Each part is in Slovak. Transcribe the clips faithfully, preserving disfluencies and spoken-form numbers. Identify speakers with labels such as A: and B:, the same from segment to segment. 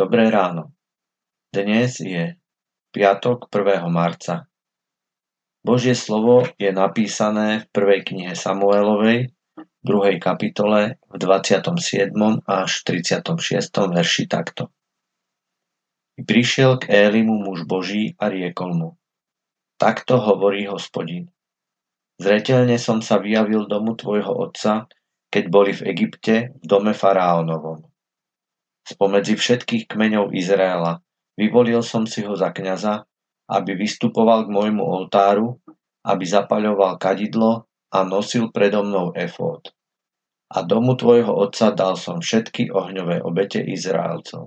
A: Dobré ráno. Dnes je piatok prvého marca. Božie slovo je napísané v prvej knihe Samuelovej, druhej kapitole, v dvadsiatom siedmom až tridsiatom šiestom verši takto. I prišiel k Élimu muž Boží a riekol mu: Takto hovorí Hospodin. Zreteľne som sa vyjavil domu tvojho otca, keď boli v Egypte v dome faraónovom. Spomedzi všetkých kmeňov Izraela vyvolil som si ho za kňaza, aby vystupoval k môjmu oltáru, aby zapaľoval kadidlo a nosil predo mnou efód. A domu tvojho otca dal som všetky ohňové obete Izraelcov.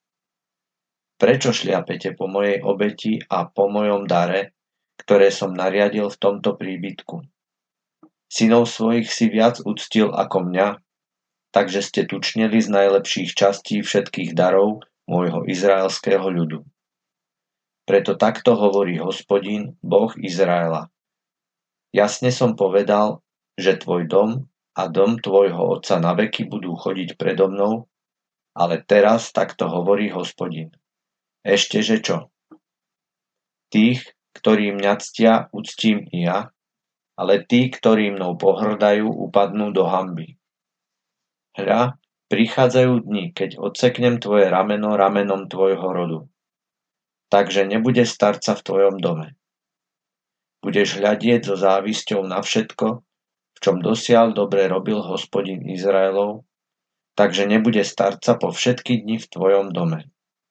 A: Prečo šliapete po mojej obeti a po mojom dare, ktoré som nariadil v tomto príbytku? Synov svojich si viac uctil ako mňa, takže ste tučneli z najlepších častí všetkých darov môjho izraelského ľudu. Preto takto hovorí Hospodin, Boh Izraela. Jasne som povedal, že tvoj dom a dom tvojho otca naveky budú chodiť predo mnou, ale teraz takto hovorí Hospodin. Ešteže čo? Tých, ktorí mňa ctia, uctím i ja, ale tí, ktorí mnou pohrdajú, upadnú do hanby. Hľa, prichádzajú dni, keď odseknem tvoje rameno ramenom tvojho rodu. Takže nebude starca v tvojom dome. Budeš hľadieť so závisťou na všetko, v čom dosiaľ dobre robil Hospodin Izraelov, takže nebude starca po všetky dni v tvojom dome.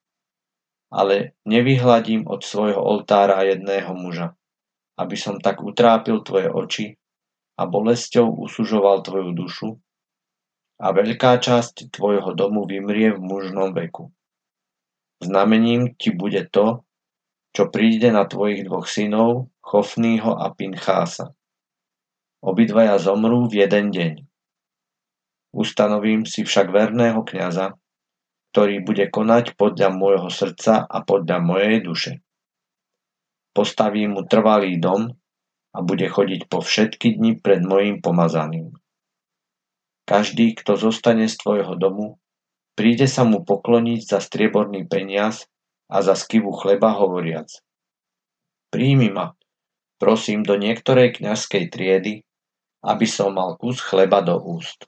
A: Ale nevyhladím od svojho oltára jedného muža, aby som tak utrápil tvoje oči a bolesťou usužoval tvoju dušu, a veľká časť tvojho domu vymrie v mužnom veku. Znamením ti bude to, čo príde na tvojich dvoch synov, Chofnýho a Pinchása. Obidvaja zomrú v jeden deň. Ustanovím si však verného kňaza, ktorý bude konať podľa môjho srdca a podľa mojej duše. Postavím mu trvalý dom a bude chodiť po všetky dni pred mojím pomazaným. Každý, kto zostane z tvojho domu, príde sa mu pokloniť za strieborný peniaz a za skivu chleba hovoriac: Príjmi ma, prosím, do niektorej kňazskej triedy, aby som mal kus chleba do úst.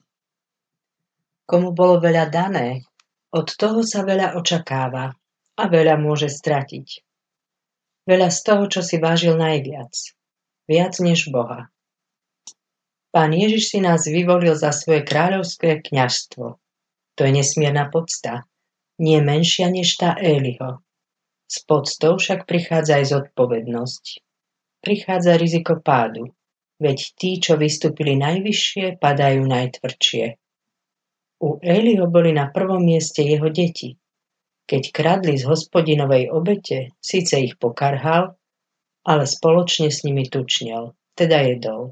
B: Komu bolo veľa dané, od toho sa veľa očakáva a veľa môže stratiť. Veľa z toho, čo si vážil najviac. Viac než Boha. Pán Ježiš si nás vyvolil za svoje kráľovské kňazstvo. To je nesmierna podsta, nie menšia než tá Éliho. S podstou však prichádza aj zodpovednosť. Prichádza riziko pádu, veď tí, čo vystúpili najvyššie, padajú najtvrdšie. U Éliho boli na prvom mieste jeho deti. Keď kradli z Hospodinovej obete, síce ich pokarhal, ale spoločne s nimi tučnel, teda jedol.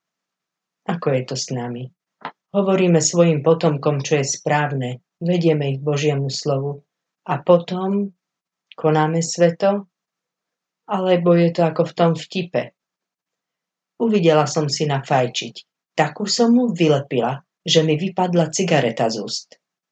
B: Ako je to s nami? Hovoríme svojim potomkom, čo je správne, vedieme ich k Božiemu slovu a potom konáme sveto? Alebo je to ako v tom vtipe? Uvidela som syna fajčiť. Takú som mu vylepila, že mi vypadla cigareta z úst.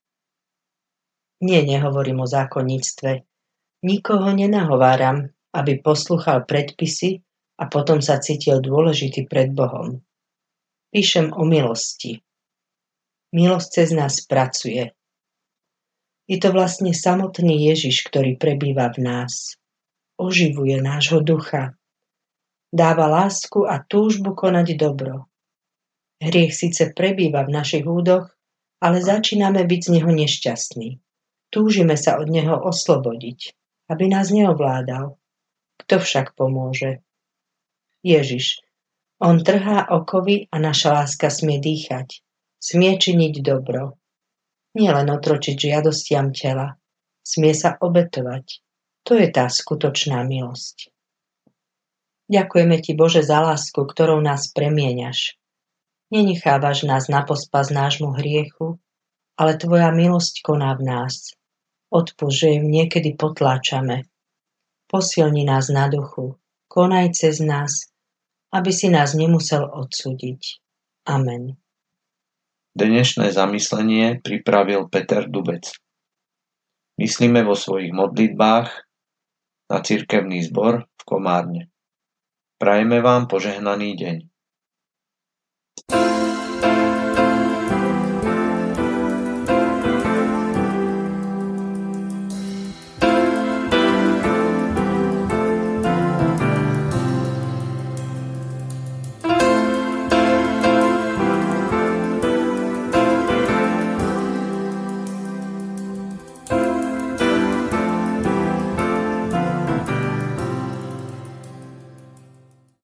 B: Nie, nehovorím o zákonníctve. Nikoho nenahováram, aby poslúchal predpisy a potom sa cítil dôležitý pred Bohom. Píšem o milosti. Milosť cez nás pracuje. Je to vlastne samotný Ježiš, ktorý prebýva v nás. Oživuje nášho ducha. Dáva lásku a túžbu konať dobro. Hriech síce prebýva v našich údoch, ale začíname byť z neho nešťastní. Túžime sa od neho oslobodiť, aby nás neovládal. Kto však pomôže? Ježiš. On trhá okovy a naša láska smie dýchať. Smie činiť dobro. Nielen otročiť žiadostiam tela. Smie sa obetovať. To je tá skutočná milosť. Ďakujeme ti, Bože, za lásku, ktorou nás premieňaš. Nenechávaš nás na pospas nášmu hriechu, ale tvoja milosť koná v nás. Odpusť, že ju niekedy potláčame. Posilni nás na duchu. Konaj cez nás, aby si nás nemusel odsúdiť. Amen.
A: Dnešné zamyslenie pripravil Peter Dubec. myslíme vo svojich modlitbách na cirkevný zbor v Komárne. Prajeme vám požehnaný deň.